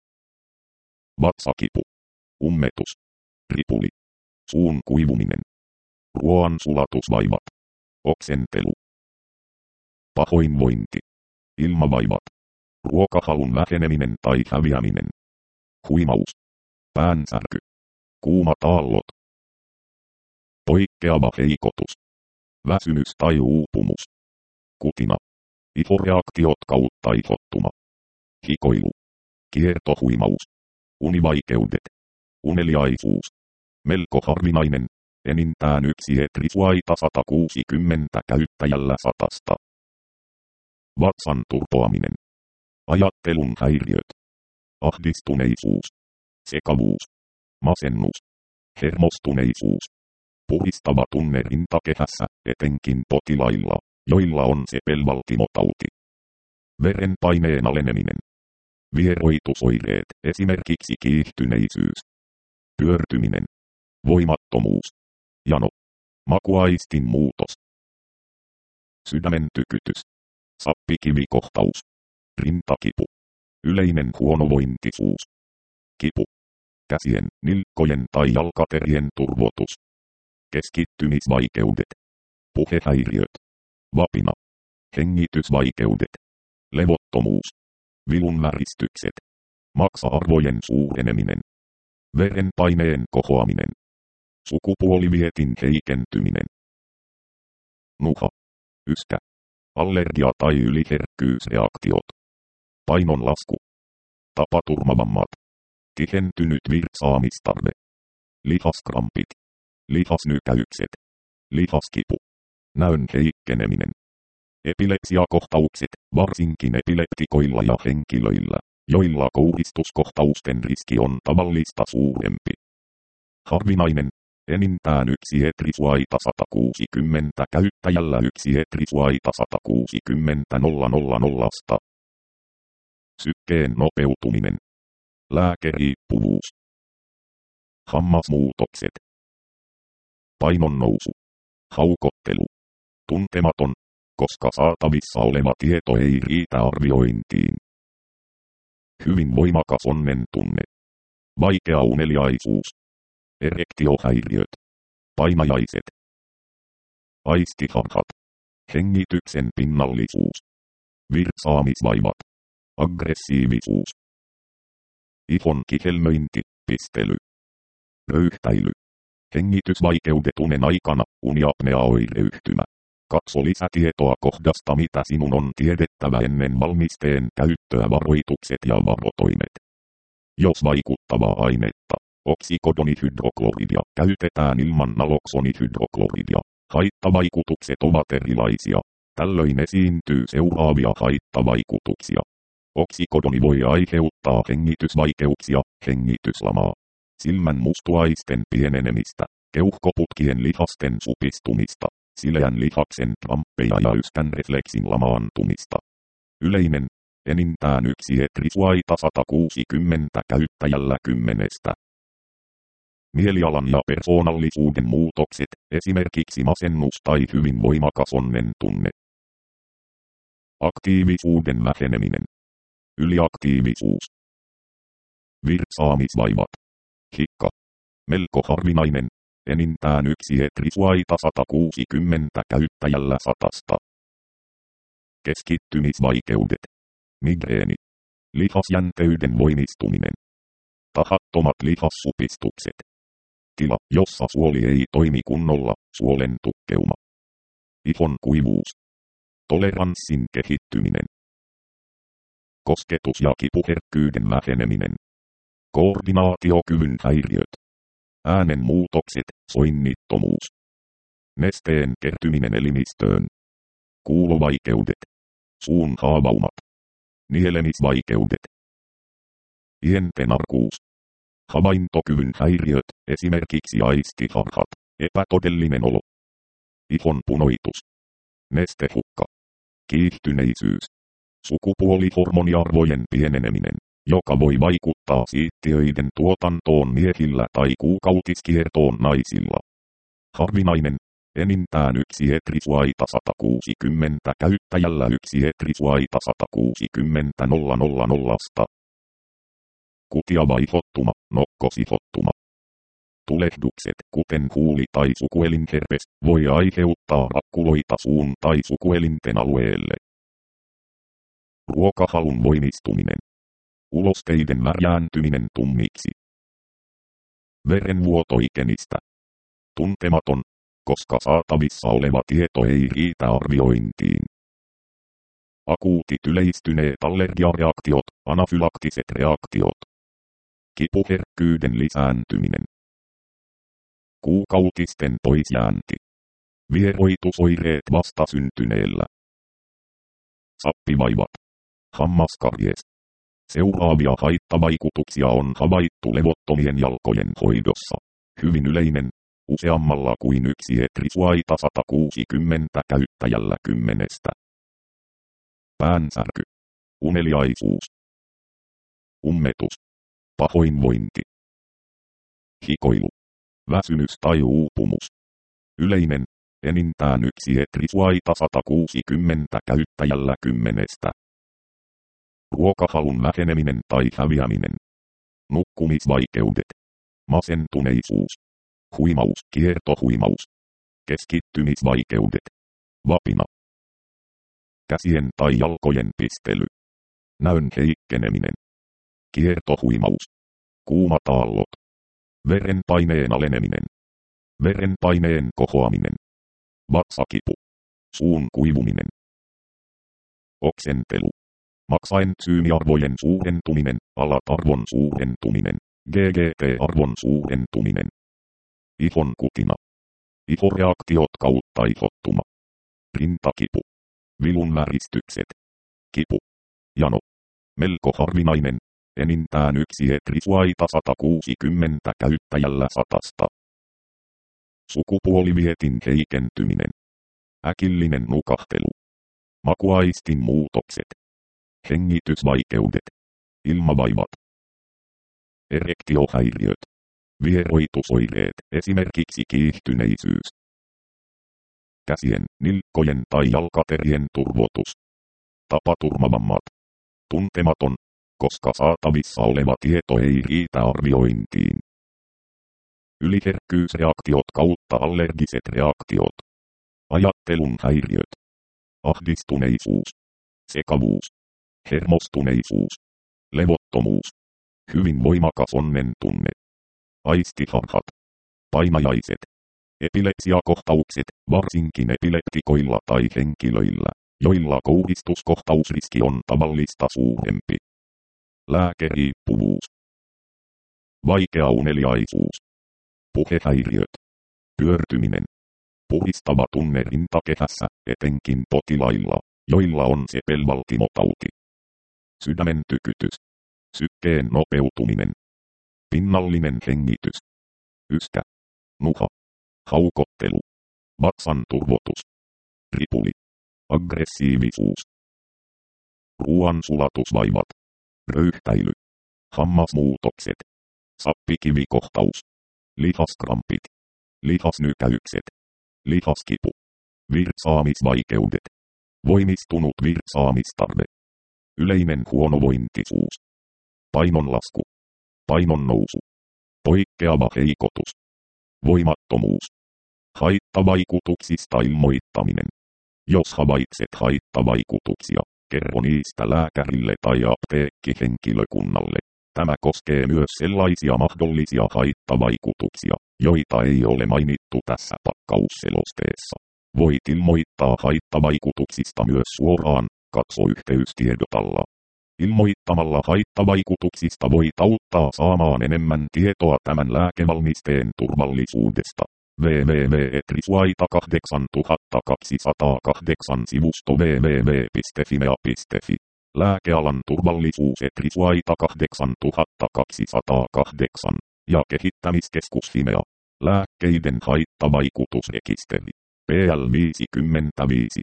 Vatsakipu, ummetus, ripuli, suun kuivuminen, ruoan sulatusvaivat, oksentelu, pahoinvointi, ilmavaivat, ruokahalun väheneminen tai häviäminen, huimaus, päänsärky, kuumat aallot, poikkeava heikotus, väsymys tai uupumus, kutina, ihoreaktiot kautta ihottuma, hikoilu, kiertohuimaus, univaikeudet, uneliaisuus, melko harvinainen, enintään 1 etrisuaita 160 käyttäjällä 100. Vatsan turpoaminen, ajattelun häiriöt, ahdistuneisuus, sekavuus, masennus, hermostuneisuus, puhistava tunne rintakehässä, etenkin potilailla, joilla on sepelvaltimotauti. Verenpaineen aleneminen. Vieroitusoireet, esimerkiksi kiihtyneisyys, pyörtyminen, voimattomuus, jano, makuaistin muutos, sydämen tykytys, sappikivikohtaus, rintakipu, yleinen huonovointisuus, kipu, käsien, nilkkojen tai jalkaterien turvotus, keskittymisvaikeudet, puhehäiriöt, vapina, hengitysvaikeudet, levottomuus, vilunväristykset, maksa-arvojen suureneminen, verenpaineen kohoaminen, sukupuolivietin heikentyminen, nuha, yskä, allergia tai yliherkkyysreaktiot, painonlasku, tapaturmavammat, tihentynyt virtsaamistarve, lihaskrampit, lihasnykäykset, lihaskipu, näön heikkeneminen, epilepsiakohtaukset, varsinkin epileptikoilla ja henkilöillä, joilla kouristuskohtausten riski on tavallista suurempi. Harvinainen, enintään 1 etrisuaita 160 käyttäjällä 1 etrisuaita 160 000. Sykkeen nopeutuminen, lääkeriippuvuus, hammasmuutokset, painonnousu, haukottelu, tuntematon, koska saatavissa oleva tieto ei riitä arviointiin. Hyvin voimakas onnen tunne, vaikea uneliaisuus, erektiohäiriöt, painajaiset, aistiharhat, hengityksen pinnallisuus, virtsaamisvaivat, aggressiivisuus, ihon kihelmöinti, pistely, röyhtäily, hengitysvaikeudet unen aikana, uniapnea-oireyhtymä. Katso lisätietoa kohdasta mitä sinun on tiedettävä ennen valmisteen käyttöä varoitukset ja varotoimet. Jos vaikuttavaa ainetta, oksikodonihydrokloridia, käytetään ilman naloksonihydrokloridia, haittavaikutukset ovat erilaisia. Tällöin esiintyy seuraavia haittavaikutuksia. Oksikodoni voi aiheuttaa hengitysvaikeuksia, hengityslamaa, silmän mustuaisten pienenemistä, keuhkoputkien lihasten supistumista, sileän lihaksen kramppeja ja yskän refleksin lamaantumista. Yleinen, enintään 1 etrisuaita 160 käyttäjällä 10. Mielialan ja persoonallisuuden muutokset, esimerkiksi masennus tai hyvin voimakas onnen tunne. Aktiivisuuden väheneminen. Yliaktiivisuus. Virtsaamisvaivat. Hikka. Melko harvinainen. Enintään 1 etrisuaita 160 käyttäjällä 100. Keskittymisvaikeudet. Migreeni. Lihasjänteyden voimistuminen. Tahattomat lihassupistukset. Tila, jossa suoli ei toimi kunnolla, suolen tukkeuma. Ihon kuivuus. Toleranssin kehittyminen. Kosketus- ja kipuherkkyyden väheneminen. Koordinaatiokyvyn häiriöt. Äänen muutokset, soinnittomuus. Nesteen kertyminen elimistöön. Kuulovaikeudet. Suun haavaumat. Nielemisvaikeudet. Ienten arkuus. Havaintokyvyn häiriöt, esimerkiksi aistiharhat, epätodellinen olo. Ihon punoitus. Nestehukka. Kiihtyneisyys. Sukupuolihormoniarvojen pieneneminen, joka voi vaikuttaa siittiöiden tuotantoon miehillä tai kuukautiskiertoon naisilla. Harvinainen. Enintään 1 etrisuaita 160 käyttäjällä 1 etrisuaita 160 000. Kutiavaihottuma, nokkosihottuma. Tulehdukset, kuten huuli- tai sukuelinherpes, voi aiheuttaa rakkuloita suun tai sukuelinten alueelle. Ruokahalun voimistuminen. Ulosteiden värjääntyminen tummiksi. Verenvuotoikenistä. Tuntematon, koska saatavissa oleva tieto ei riitä arviointiin. Akuutit yleistyneet allergiareaktiot, anafylaktiset reaktiot. Kipuherkkyyden lisääntyminen. Kuukautisten poisjäänti. Vieroitusoireet vastasyntyneellä. Sappivaivat. Hammaskarjes. Seuraavia haittavaikutuksia on havaittu levottomien jalkojen hoidossa. Hyvin yleinen, useammalla kuin 1 etrisuaita 160 käyttäjällä 10. Päänsärky. Uneliaisuus. Ummetus. Pahoinvointi. Hikoilu. Väsymys tai uupumus. Yleinen, enintään 1 etrisuaita 160 käyttäjällä 10. Ruokahalun väheneminen tai häviäminen. Nukkumisvaikeudet. Masentuneisuus. Huimaus, kiertohuimaus. Keskittymisvaikeudet. Vapina. Käsien tai jalkojen pistely. Näön heikkeneminen. Kiertohuimaus. Kuumat aallot. Verenpaineen aleneminen. Verenpaineen kohoaminen. Vatsakipu. Suun kuivuminen. Oksentelu. Maksaentsyymiarvojen suurentuminen, alat-arvon suurentuminen, GGT-arvon suurentuminen. Ihon kutina. Ihoreaktiot kautta ihottuma. Rintakipu. Vilun väristykset. Kipu. Jano. Melko harvinainen. Enintään 1 etrisuaita 160 käyttäjällä 100. Sukupuolivietin heikentyminen. Äkillinen nukahtelu. Makuaistin muutokset. Hengitysvaikeudet. Ilmavaivat. Erektiohäiriöt. Vieroitusoireet, esimerkiksi kiihtyneisyys. Käsien, nilkkojen tai jalkaterien turvotus. Tapaturmavammat. Tuntematon, koska saatavissa oleva tieto ei riitä arviointiin. Yliherkkyysreaktiot kautta allergiset reaktiot. Ajattelun häiriöt. Ahdistuneisuus. Sekavuus. Hermostuneisuus. Levottomuus. Hyvin voimakas onnen tunne. Aistiharhat. Painajaiset. Epilepsiakohtaukset, varsinkin epileptikoilla tai henkilöillä, joilla kohdistuskohtausriski on tavallista suurempi. Lääkeriippuvuus. Vaikea uneliaisuus. Puhehäiriöt. Pyörtyminen. Puhistava tunne rintakehässä, etenkin potilailla, joilla on sepelvaltimotauti. Sydämen tykytys. Sykkeen nopeutuminen. Pinnallinen hengitys. Yskä. Nuha. Haukottelu. Vatsan turvotus. Ripuli. Aggressiivisuus. Ruoan sulatusvaivat. Röyhtäily. Hammasmuutokset. Sappikivikohtaus. Lihaskrampit. Lihasnykäykset. Lihaskipu. Virtsaamisvaikeudet. Voimistunut virtsaamistarve. Yleinen huonovointisuus. Painonlasku. Painonnousu. Poikkeava heikotus. Voimattomuus. Haittavaikutuksista ilmoittaminen. Jos havaitset haittavaikutuksia, kerro niistä lääkärille tai apteekkihenkilökunnalle. Tämä koskee myös sellaisia mahdollisia haittavaikutuksia, joita ei ole mainittu tässä pakkausselosteessa. Voit ilmoittaa haittavaikutuksista myös suoraan, katso yhteystiedot alla. Ilmoittamalla haittavaikutuksista voit auttaa saamaan enemmän tietoa tämän lääkevalmisteen turvallisuudesta. www.etrisuaita8208 sivusto www.fimea.fi. Lääkealan turvallisuus Etrisuaita 8208 ja kehittämiskeskus Fimea. Lääkkeiden haittavaikutusrekisteri. PL 55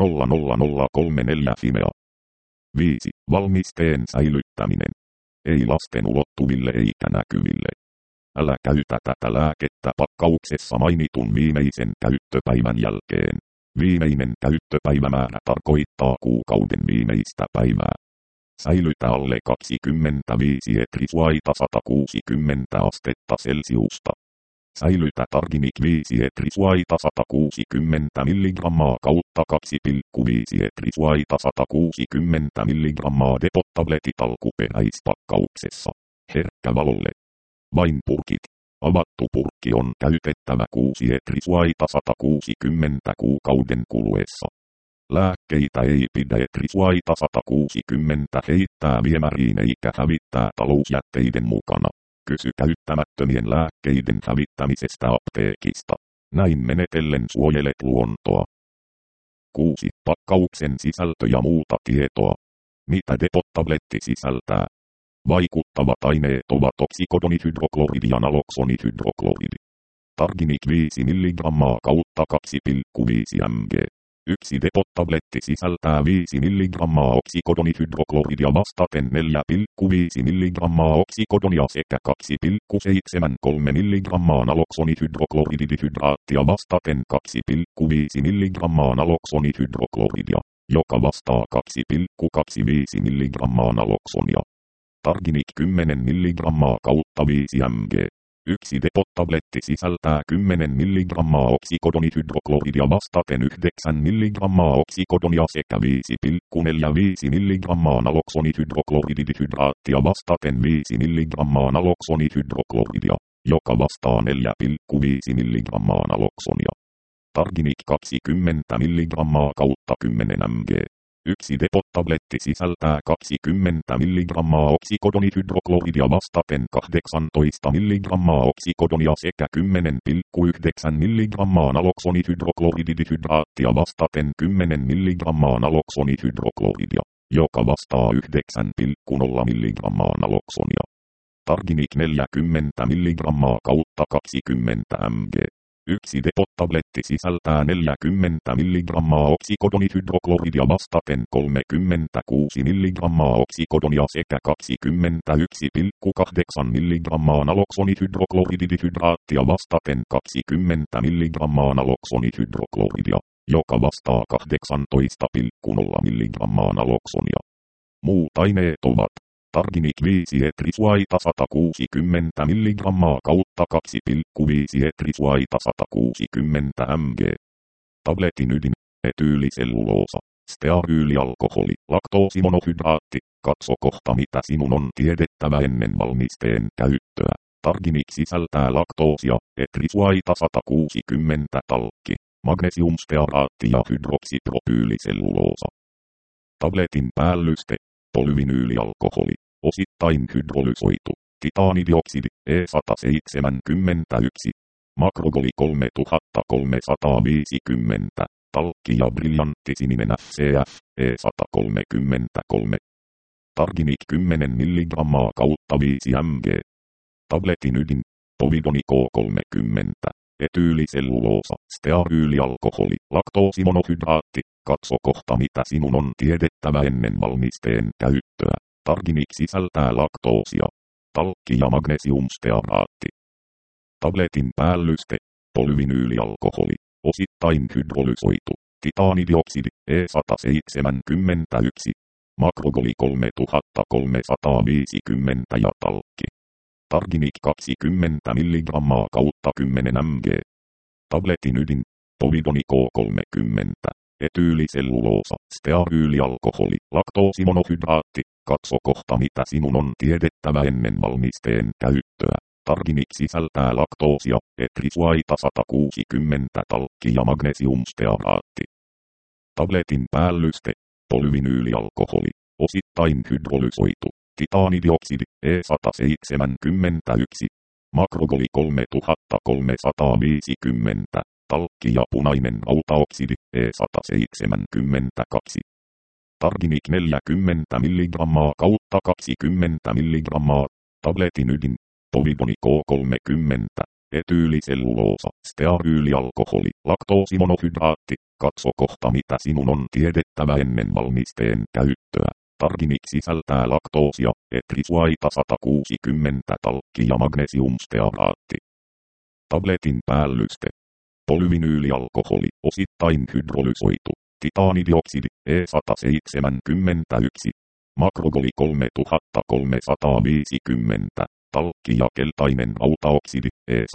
00034 Fimea. 5. Valmisteen säilyttäminen. Ei lasten ulottuville eikä näkyville. Älä käytä tätä lääkettä pakkauksessa mainitun viimeisen käyttöpäivän jälkeen. Viimeinen käyttöpäivämäärä tarkoittaa kuukauden viimeistä päivää. Säilytä alle 25 Etrisuaita 160 astetta Celsiusta. Säilytä Targinic 5 Etrisuaita 160 mg kautta 2,5 Etrisuaita 160 mg depot-tabletit alkuperäispakkauksessa. Herkkä valolle. Vain purkit. Avattu purkki on käytettävä 6 Etrisuaita 160 kuukauden kuluessa. Lääkkeitä ei pidä Etrisuaita 160 heittää viemäriin eikä hävittää talousjätteiden mukana. Kysy käyttämättömien lääkkeiden hävittämisestä apteekista. Näin menetellen suojelet luontoa. 6. Pakkauksen sisältö ja muuta tietoa. Mitä depot-tabletti sisältää? Vaikuttavat aineet ovat oksikodonihydrokloridi ja naloksonihydrokloridi. Targinic 5 mg kautta 2,5 mg. Yksi depot-tabletti sisältää 5 mg oksikodonihydroklooridia vastaten 4,5 mg oksikodonia sekä 2,73 mg naloksonihydroklorididihydraattia vastaten 2,5 mg naloksonihydrokloridia, joka vastaa 2,25 mg naloksonia. Targinic 10 mg kautta 5 mg. Yksi depot-tabletti sisältää 10 mg oksikodonihydrokloridia vastaten 9 mg oksikodonia sekä 5,45 mg naloksonihydroklorididihydraattia vastaten 5 mg naloksonihydrokloridia, joka vastaa 4,5 mg naloksonia. Targinic 20 mg kautta 10 mg. Yksi depot-tabletti sisältää 20 mg oksikodonihydrokloridia vastaten 18 mg oksikodonia sekä 10,9 mg naloksonihydroklorididihydraattia vastaten 10 mg naloksonihydrokloridia, joka vastaa 9,0 mg naloksonia. Targinic 40 mg kautta 20 mg. Yksi depot-tabletti sisältää 40 mg oksikodonihydrokloridia vastaten 36 mg oksikodonia sekä 21,8 mg naloksonihydroklorididihydraattia vastaten 20 mg naloksonihydrokloridia, joka vastaa 18,0 mg naloksonia. Muut aineet ovat Targinic 5 Etrisuaita 160 mg kautta 2,5 Etrisuaita 160 mg. Tabletin ydin, etyyliselluloosa, stearyylialkoholi, laktoosimonohydraatti. Katso kohta mitä sinun on tiedettävä ennen valmisteen käyttöä. Targinic sisältää laktoosia, Etrisuaita 160 talkki, magnesiumstearaatti ja hydroksipropyyliselluloosa. Tabletin päällyste, polyvinyylialkoholi, osittain hydrolysoitu, titaanidioksidi, E171, makrogoli 3350, talkki ja briljantti-sininen FCF, E133. Targinic 10 mg kautta 5 mg. Tabletin ydin, povidoni K30, etyyliselluloosa, stearyylialkoholi, laktoosimonohydraatti. Katso kohta mitä sinun on tiedettävä ennen valmisteen käyttöä. Targinic sisältää laktoosia, talkki ja magnesiumstearaatti. Tabletin päällyste, polyvinyylialkoholi, osittain hydrolysoitu, titaanidioksidi, E171, makrogoli 3350 ja talkki. Targinik 20 mg kautta 10 mg. Tabletin ydin, povidoni K30, etyyliselluloosa, stearyylialkoholi, laktoosimonohydraatti. Katso kohta mitä sinun on tiedettävä ennen valmisteen käyttöä. Targinik sisältää laktoosia, etrisuaita 160 talkki ja magnesiumstearaatti. Tabletin päällyste, polyvinyylialkoholi, osittain hydrolysoitu, titaanidioksidi, E171, makrogoli 3350, talkki ja punainen rautaoksidi, E172. Targinik 40 mg kautta 20 mg. Tabletin ydin, povidoni K30, etyyliselluloosa, stearyylialkoholi, laktoosimonohydraatti. Katso kohta mitä sinun on tiedettävä ennen valmisteen käyttöä. Targinik sisältää laktoosia, etrisuaita 160 talkki ja magnesiumstearaatti. Tabletin päällyste, polyvinyylialkoholi, osittain hydrolysoitu, titaanidioksidi, E171, makrogoli 3350, talkki ja keltainen rautaoksidi,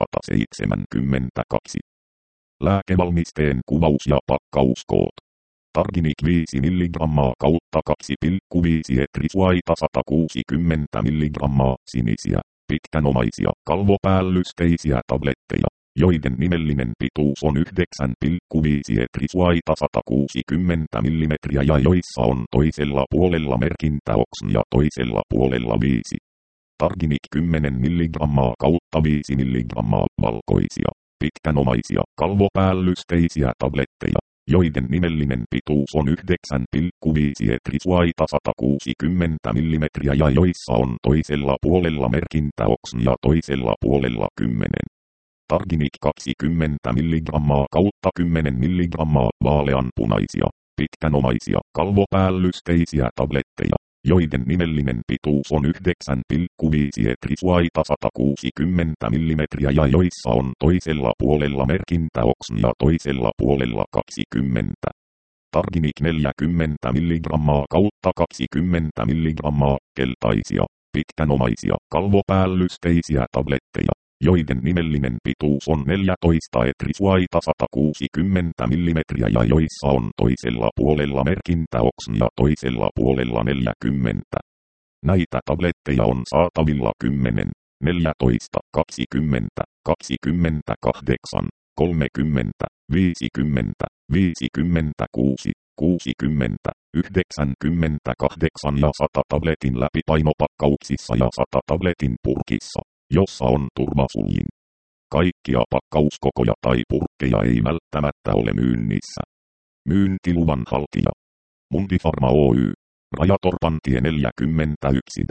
E172. Lääkevalmisteen kuvaus ja pakkauskoot. Targinik 5 mg kautta 2,5 etrisuaita 160 mg sinisiä, pitkänomaisia, kalvopäällysteisiä tabletteja, joiden nimellinen pituus on 9,5 etrisuaita 160 mm ja joissa on toisella puolella merkintä OXN ja toisella puolella 5. Targinik 10 mg kautta 5 mg valkoisia, pitkänomaisia, kalvopäällysteisiä tabletteja, joiden nimellinen pituus on 9,5 etrisuaita 160 mm ja joissa on toisella puolella merkintä OXN ja toisella puolella 10. Targinik 20 mg kautta 10 mg vaaleanpunaisia, pitkänomaisia, kalvopäällysteisiä tabletteja, joiden nimellinen pituus on 9,5 etrisuaita 160 mm ja joissa on toisella puolella merkintä OXN ja toisella puolella 20. Targinik 40 mg kautta 20 mg keltaisia, pitkänomaisia, kalvopäällysteisiä tabletteja, joiden nimellinen pituus on 14 etrisuaita 160 mm ja joissa on toisella puolella merkintä OXN ja toisella puolella 40. Näitä tabletteja on saatavilla 10, 14, 20, 28, 30, 50, 56, 60, 98 ja 100 tabletin läpipainopakkauksissa ja 100 tabletin purkissa, jossa on turvasuljin. Kaikkia pakkauskokoja tai purkkeja ei välttämättä ole myynnissä. Myyntiluvan haltija. Mundipharma Oy. Rajatorpantie 41B.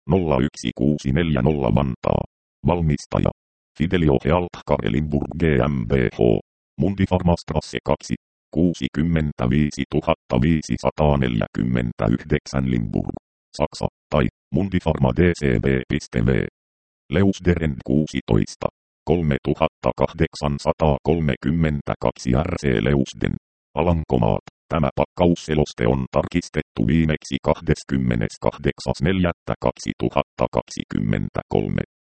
01640 Vantaa. Valmistaja. Fidelio Healthcare Elimburg GmbH. Mundipharmastrasse 2. 65 549 Limburg. Saksa, tai Mundipharma DCB.V. Leusderen 16. 3832 RC Leusden. Alankomaat. Tämä pakkausseloste on tarkistettu viimeksi 28.4.2023.